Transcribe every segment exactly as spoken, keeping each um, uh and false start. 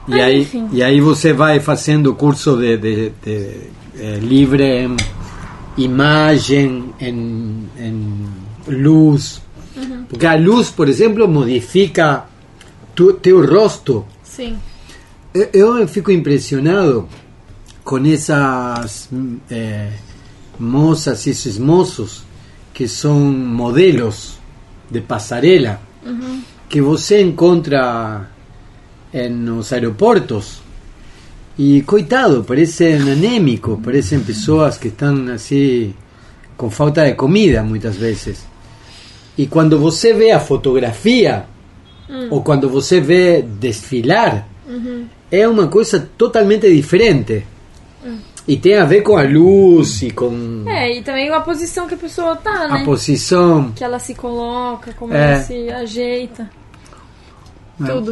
E aí, e aí você vai fazendo curso de, de, de, de livre em imagem, em, em luz. Uhum. Porque a luz, por exemplo, modifica tu, teu rosto. Sim. Eu, eu fico impressionado com essas eh, moças e esses moços que são modelos de passarela, uhum. que você encontra nos aeroportos e, coitado, parecem anêmicos, parecem pessoas que estão assim com falta de comida muitas vezes. E quando você vê a fotografia hum. ou quando você vê desfilar, uhum. é uma coisa totalmente diferente. Hum. E tem a ver com a luz e com... É, e também a posição que a pessoa tá, né? A posição... Que ela se coloca, como é. ela se ajeita. É. Tudo.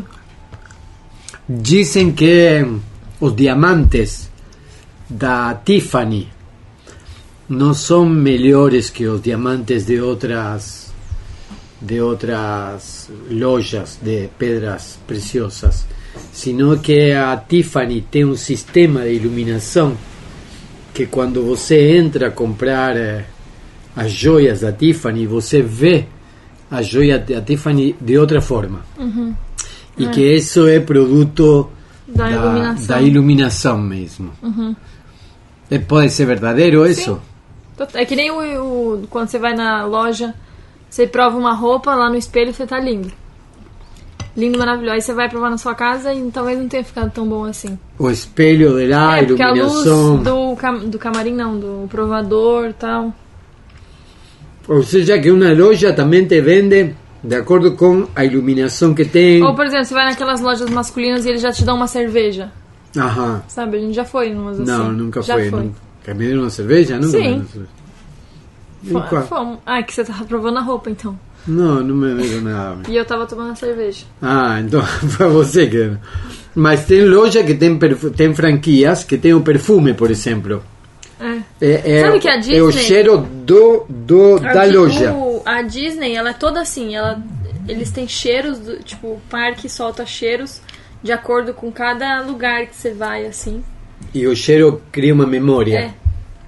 Dizem que os diamantes da Tiffany não são melhores que os diamantes de outras de outras lojas de pedras preciosas, sino que a Tiffany tem um sistema de iluminação que quando você entra a comprar eh, as joias da Tiffany, você vê a joia da Tiffany de outra forma. Uhum. E é. que isso é produto da, da, iluminação. da iluminação mesmo. Uhum. É, pode ser verdadeiro isso? Sim. É que nem o, o, quando você vai na loja, você prova uma roupa, lá no espelho você tá lindo. Lindo, maravilhoso. Aí você vai provar na sua casa e talvez não tenha ficado tão bom assim. O espelho de lá, é, iluminação... Porque a luz do, cam, do camarim não, do provador e tal. Ou seja, que uma loja também te vende... de acordo com a iluminação que tem. Ou, por exemplo, você vai naquelas lojas masculinas e eles já te dão uma cerveja. Aham. Sabe, a gente já foi em umas assim. Não, nunca já foi. foi. Nunca me deram uma cerveja? Nunca Sim. Foi, foi. Ah, que você tava provando a roupa, então. Não, não me deram nada. E eu tava tomando a cerveja. Ah, então foi você que... Mas tem loja que tem, perfu... tem franquias que tem o perfume, por exemplo. É. É, é, Sabe que a Disney... É o cheiro do, do, da a, loja. O, a Disney, ela é toda assim, ela, eles têm cheiros, do, tipo, o parque solta cheiros de acordo com cada lugar que você vai, assim. E o cheiro cria uma memória. É.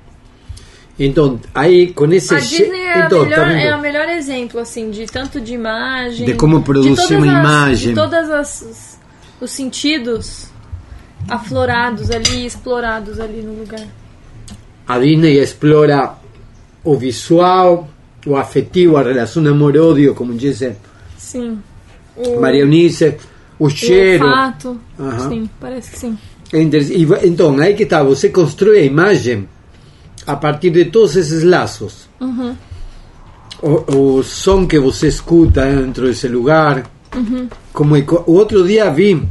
Então, aí, com esse a Disney é, então, a melhor, tá é o melhor exemplo, assim, de tanto de imagem... De como produzir uma as, imagem. De todos as, os sentidos aflorados ali, explorados ali no lugar. A Disney explora o visual, o afetivo, a relação amor-ódio, como disse sim. o, Maria Eunice, o cheiro. O olfato, uhum. Sim, parece que sim. E, então, aí que está, você constrói a imagem a partir de todos esses laços. Uhum. O, o som que você escuta dentro desse lugar. Uhum. Como o outro dia vi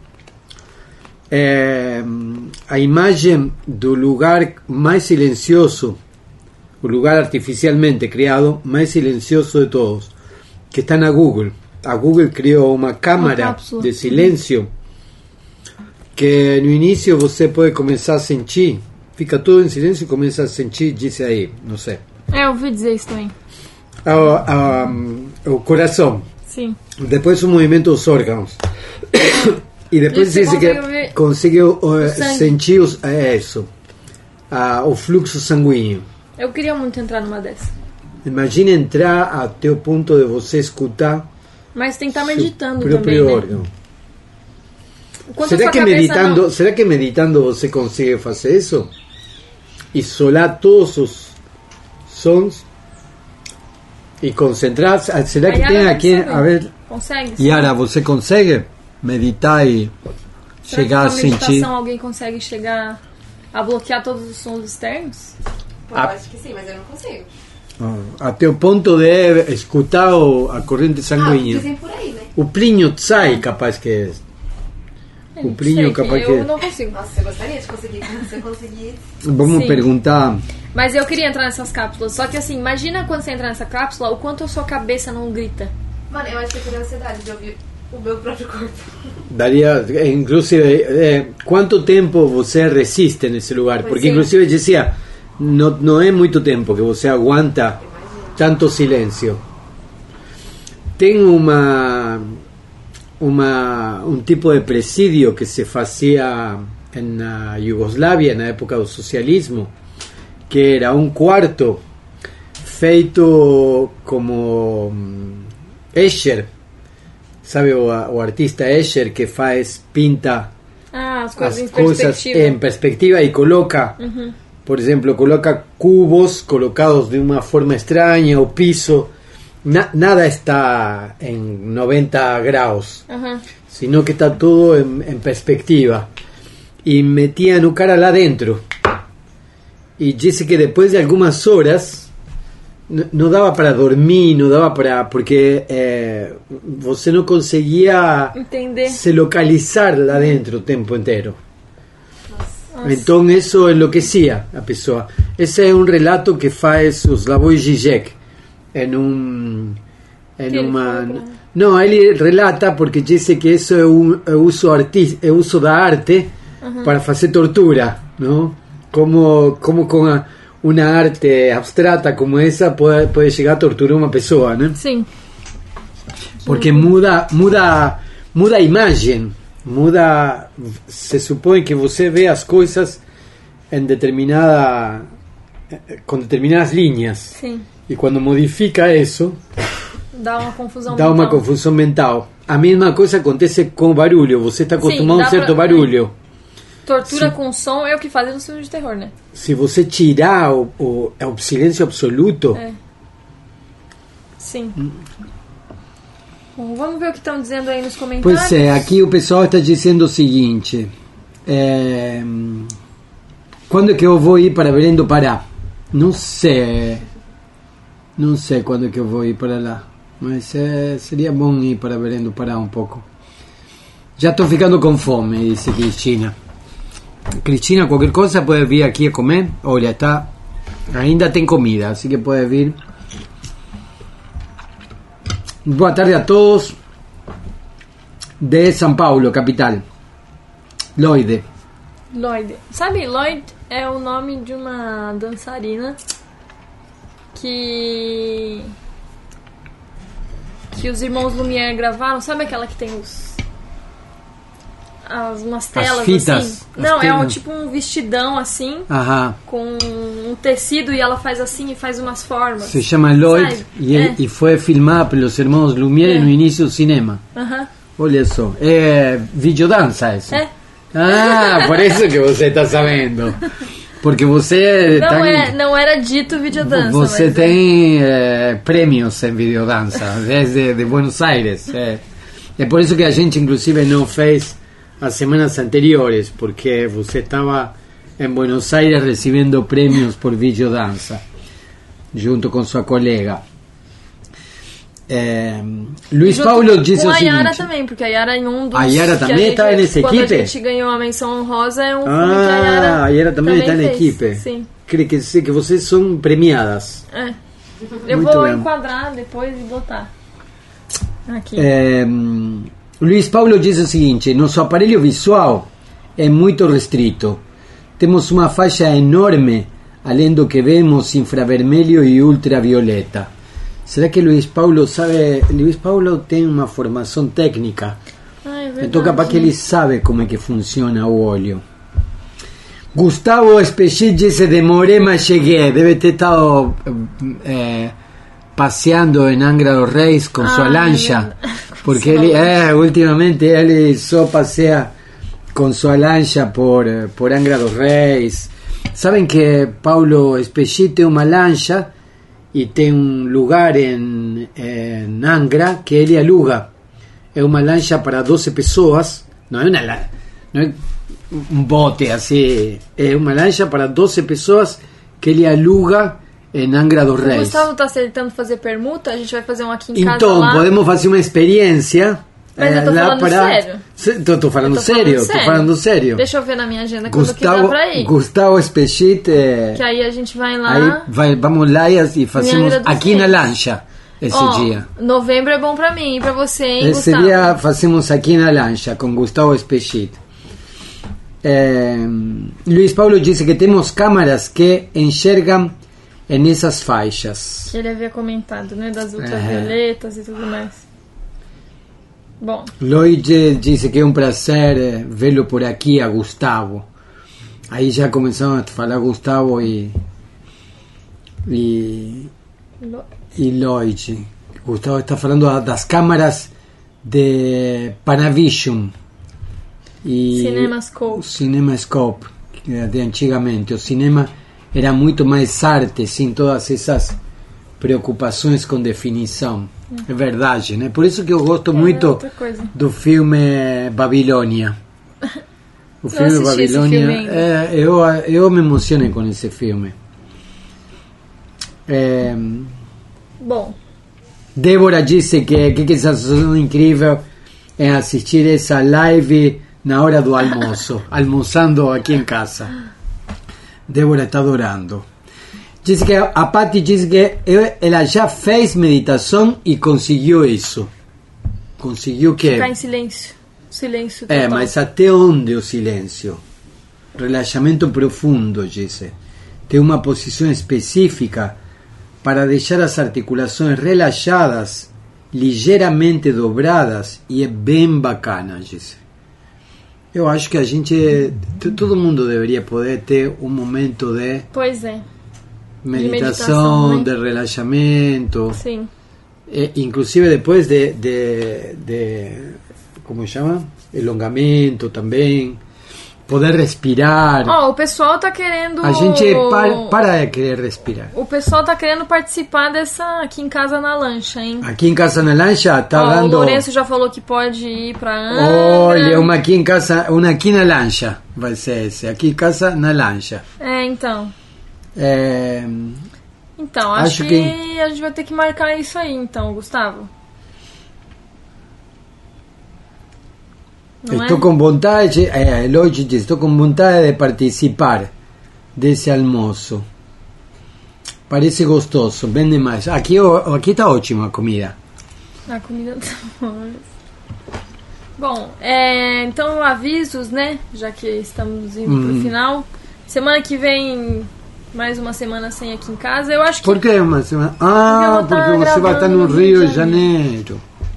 é, a imagem do lugar mais silencioso, o lugar artificialmente criado mais silencioso de todos, que está na Google. A Google criou uma câmara uma de silêncio que no início você pode começar a sentir, fica tudo em silêncio e começa a sentir, disse aí, não sei. É, eu ouvi dizer isso também. O, o, o coração. Sim. Depois o movimento dos órgãos. E depois diz que consegue uh, sentir os, é isso, uh, o fluxo sanguíneo. Eu queria muito entrar numa dessas. Imagina entrar até o ponto de você escutar. Mas tem que estar meditando próprio também, órgão. Né? Será que meditando, não... será que meditando você consegue fazer isso? Isolar todos os sons e concentrar. Será que tem aqui a ver? Consegue? Yara, você consegue meditar e será chegar que a com a meditação sentir? Alguém consegue chegar a bloquear todos os sons externos? Eu a... acho que sim, mas eu não consigo. Até o ponto de escutar a corrente sanguínea. Ah, dizem por aí, né? O Plinio Tsai, capaz que é. Eu o Plinio, capaz que eu não consigo. Nossa, eu gostaria de conseguir. Se eu conseguir. Vamos Sim. perguntar. Mas eu queria entrar nessas cápsulas. Só que assim, imagina quando você entrar nessa cápsula, o quanto a sua cabeça não grita. Mano, eu acho que eu teria ansiedade de ouvir o meu próprio corpo. Daria, inclusive, é, quanto tempo você resiste nesse lugar? Pois Porque, sim. inclusive, dizia, não, não é muito tempo que você aguanta tanto silêncio. Tem uma uma, um tipo de presídio que se fazia na Iugoslávia, na época do socialismo, que era um quarto feito como Escher, sabe o, o artista Escher que faz, pinta ah, as coisas, as em, coisas perspectiva. em perspectiva e coloca, Uhum. por exemplo, coloca cubos colocados de uma forma estranha, o piso, na, nada está em noventa graus, Uhum. sino que está todo en, en perspectiva. Y metían o cara lá dentro. Y dice que después de algunas horas no, no daba para dormir, no daba para... Porque eh, você não conseguia Entender. se localizar lá dentro o tempo inteiro. Nossa. Então isso enlouquecia a pessoa. Esse é um relato que faz o Slavoj Žižek em um... Que Em ele uma... fala pra- Não, ele relata porque diz que isso é um é uso, arti, é uso da arte Uhum. para fazer tortura, não? Como, como com a, uma arte abstrata como essa pode, pode chegar a torturar uma pessoa, né? Sim. Porque muda, muda, muda a imagem, muda, se supõe que você vê as coisas em determinada, com determinadas linhas, Sim. e quando modifica isso, Dá uma confusão dá uma mental. confusão mental. A mesma coisa acontece com o barulho, você está acostumado Sim, a dá um certo pra- barulho. Tortura Sim. com som é o que fazem nos filmes de terror, né? Se você tirar o, o, o silêncio absoluto, É. Sim. Bom, vamos ver o que estão dizendo aí nos comentários. pois é, aqui o pessoal está dizendo o seguinte: é, quando é que eu vou ir para Belém do Pará? Não sei, não sei quando é que eu vou ir para lá, mas é, seria bom ir para Belém do Pará um pouco. Já estou ficando com fome, disse Cristina. Cristina, qualquer coisa pode vir aqui a comer. Olha, está, ainda tem comida, assim que pode vir. Boa tarde a todos de São Paulo, capital. Lloyd. Lloyd. Sabe, Lloyd é o nome de uma dançarina que que os irmãos Lumière gravaram. Sabe aquela que tem os as umas telas fitas, assim? as Não, é um, telas. tipo um vestidão assim Aham. com um tecido e ela faz assim e faz umas formas. Se chama Lloyd Sabe? e, É. e foi filmada pelos irmãos Lumière É. no início do cinema. Aham. Olha só, é videodança isso. É. Ah, por isso que você está sabendo. Porque você Não, tá- é, não era dito videodança. Você mas tem eh, prêmios em videodança desde de Buenos Aires. É. É por isso que a gente, inclusive, não fez as semanas anteriores, porque você estava em Buenos Aires recebendo prêmios por videodança, junto com sua colega. É, Luiz junto Paulo disse com o a Yara seguinte: também, porque a Yara em um dos... A Yara que também gente- tá nessa quando equipe? a gente ganhou a menção honrosa, é um filme Ah, que a Yara, a Yara também está na fez. equipe. Sim. Quer dizer que vocês são premiadas. É. Eu Muito vou bem. enquadrar depois e botar aqui. É, Luiz Paulo diz o seguinte: nosso aparelho visual é muito restrito. Temos uma faixa enorme, além do que vemos infravermelho e ultravioleta. Será que Luiz Paulo sabe? Luiz Paulo tem uma formação técnica, Ah, é verdade. então capaz que ele sabe como é que funciona o olho. Gustavo Espechit disse: demorei, mas cheguei. Deve ter estado eh, passeando em Angra dos Reis com Ah, sua é lancha, verdade. porque Sua ele, lancha. é, ultimamente ele só passeia com sua lancha por, eh, por Angra dos Reis. Sabem que Paulo Espechit tem uma lancha e tem um lugar em, em Angra que ele aluga. É uma lancha para doze pessoas, não é uma lancha, não é um bote assim, é uma lancha para doze pessoas que ele aluga em Angra dos O Reis. Gustavo tá tentando fazer permuta, a gente vai fazer um aqui em casa Então, lá. podemos fazer uma experiência. Mas eu tô falando sério. Estou falando Eu tô falando sério, estou sério. falando sério. Deixa eu ver na minha agenda quando que dá Gustavo, pra ir. Gustavo Espechit, eh, Que aí a gente vai lá. aí vai, vamos lá e, e fazemos Angra dos aqui na Reis. lancha esse Ó, dia. novembro é bom pra mim e pra você, hein, Esse Gustavo? dia fazemos aqui na lancha com Gustavo Espechit. Eh, Luiz Paulo disse que temos câmaras que enxergam nessas faixas. Ele havia comentado, né? Das ultravioletas e tudo mais. Bom. Lloyd dice que é um prazer eh, vê-lo por aqui, a Gustavo. Aí já começaram a falar Gustavo e e, e Lloyd. Gustavo está falando das câmaras de Panavision e Cinemascope. Cinemascope de antigamente. O cinema era muito mais arte, sem todas essas preocupações com definição. É verdade, né? Por isso que eu gosto é muito do filme Babilônia. O filme Babilônia, é, eu, eu me emocionei com esse filme. É, Bom. Débora disse que, que, que sensação incrível é assistir essa live na hora do almoço, almoçando aqui em casa. Débora está adorando. Diz que a Patty diz que ela já fez meditação e conseguiu isso. Conseguiu que... Ficar em silêncio. Silêncio total. É, mas até onde o silêncio? Relaxamento profundo, disse. Tem uma posição específica para deixar as articulações relaxadas, ligeiramente dobradas, e é bem bacana, disse. Eu acho que a gente, todo mundo deveria poder ter um momento de... Pois é. Meditação, de, meditação, né? de relaxamento. Sim. E, inclusive depois de, de, de... Como chama? Elongamento também. Poder respirar. Ó, oh, o pessoal tá querendo... A gente para, para de querer respirar. O pessoal tá querendo participar dessa aqui em casa na lancha, hein? Aqui em casa na lancha tá oh, dando... O Lourenço já falou que pode ir pra Angra. Olha, uma aqui em casa, uma aqui na lancha vai ser esse. Aqui em casa na lancha. É, então. É... Então, acho, acho que... que a gente vai ter que marcar isso aí, então, Gustavo. Não estou é? com vontade, é, Lloyd diz, estou com vontade de participar desse almoço. Parece gostoso, bem demais. Aqui aqui está ótima a comida. A comida tá boa. Bom, é, então avisos, né? Já que estamos indo hum. pro final. Semana que vem, mais uma semana sem aqui em casa. Eu acho que... Por que uma semana? Ah, porque, porque você vai estar no Rio de Janeiro.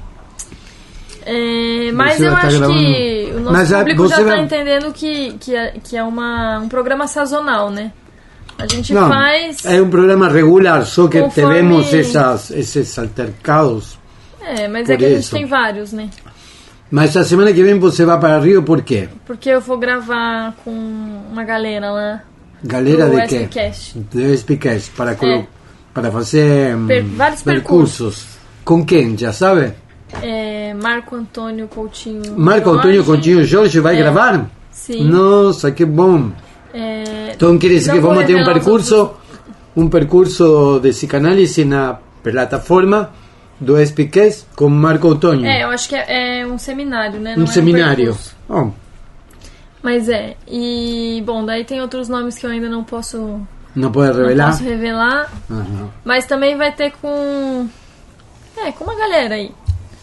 É, mas eu acho gravando. que o nosso mas público já está vai... entendendo que, que é, que é uma, um programa sazonal, né? A gente Não, faz... É um programa regular, só que conforme... temos essas, esses altercados. É, mas é que isso. A gente tem vários, né? Mas a semana que vem você vai para Rio por quê? Porque eu vou gravar com uma galera lá. Galera de quê? Espcast. Do Espcast, para, é. para fazer per, vários percursos. percursos. Com quem, já sabe? É, Marco Antônio Coutinho Marco Jorge. Antônio Coutinho Jorge vai é, gravar? Sim. Nossa, que bom. É, então quer dizer que vamos ter um percurso um percurso de psicanálise na plataforma do Espcast com Marco Antônio. É, eu acho que é, é um seminário, né? Não um é seminário. Um oh. Mas é, e bom, daí tem outros nomes que eu ainda não posso não pode revelar. Não posso revelar. Uhum. Mas também vai ter com é, com uma galera aí.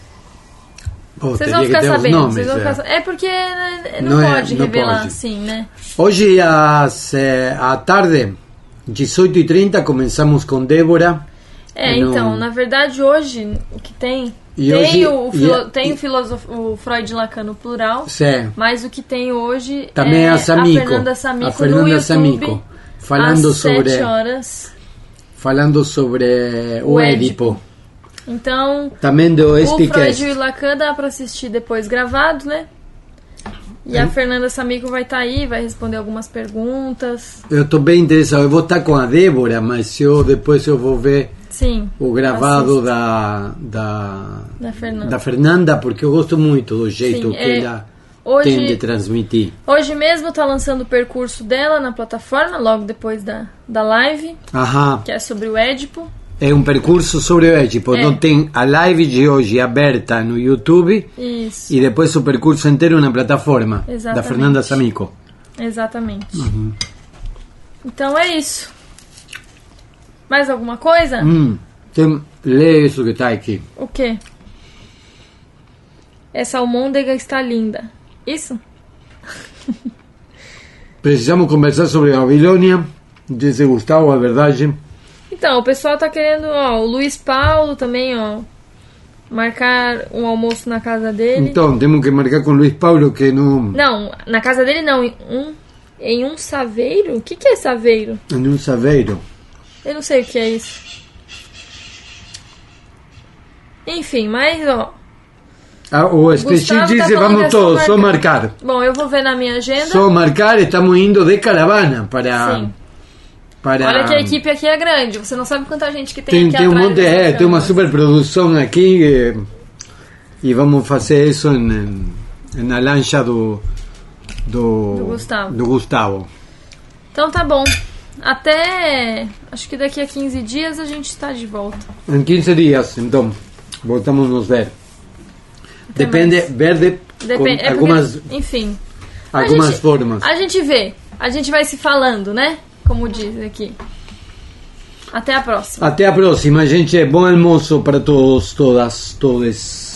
Oh, vocês vão ficar sabendo. Nomes, vocês vão é. ficar... é porque não, não pode é, não revelar pode. Assim, né? Hoje às, eh, à tarde, dezoito e trinta, começamos com Débora. É, então, não... na verdade, hoje o que tem. E tem hoje, o, o, filo, e, tem o, filosof, o Freud Lacan no plural. Sim. Mas o que tem hoje também é a, Samico, a Fernanda Samico, a Fernanda no YouTube, Samico falando às sobre sete horas. Falando sobre o, o Édipo. Édipo. Então, também do o Freud e o Lacan dá pra assistir depois gravado, né? E é. a Fernanda Samico vai estar tá aí, vai responder algumas perguntas. Eu estou bem interessado. Eu vou estar com a Débora, mas eu depois eu vou ver Sim, o gravado da, da, da, Fernanda. da Fernanda, porque eu gosto muito do jeito Sim, que é, ela hoje, tem de transmitir. Hoje mesmo está lançando o percurso dela na plataforma, logo depois da, da live, Aham. que é sobre o Édipo. É um percurso sobre o Édipo. É. Então tem a live de hoje aberta no YouTube. Isso. E depois o percurso inteiro na plataforma. Exatamente. Da Fernanda Samico. Exatamente. Uhum. Então é isso. Mais alguma coisa? Hum, tem, lê isso que está aqui. O quê? Essa almôndega está linda. Isso? Precisamos conversar sobre a Babilônia. Disse Gustavo, a verdade. Então, o pessoal tá querendo, ó, o Luiz Paulo também, ó, marcar um almoço na casa dele. Então, temos que marcar com o Luiz Paulo que não... Não, na casa dele não, em um, em um saveiro? O que, que é saveiro? Em um saveiro. Eu não sei o que é isso. Enfim, mas ó... Ah, o Espechinho disse, tá vamos todos, só marcar. marcar. Bom, eu vou ver na minha agenda. Só marcar, estamos indo de caravana para... Sim. Para... Olha que a equipe aqui é grande, você não sabe quanta gente que tem, tem aqui tem atrás. Um monte, é, tem uma superprodução aqui e, e vamos fazer isso em, em, na lancha do, do, do, Gustavo. do Gustavo. Então tá bom. Até, acho que daqui a quinze dias a gente está de volta. Em quinze dias, então, voltamos a nos ver. Até Depende, mais. verde Depende, com é algumas, porque, enfim, algumas a gente, formas. A gente vê, a gente vai se falando, né? Como diz aqui. Até a próxima. Até a próxima, gente. Bom almoço para todos, todas, todos.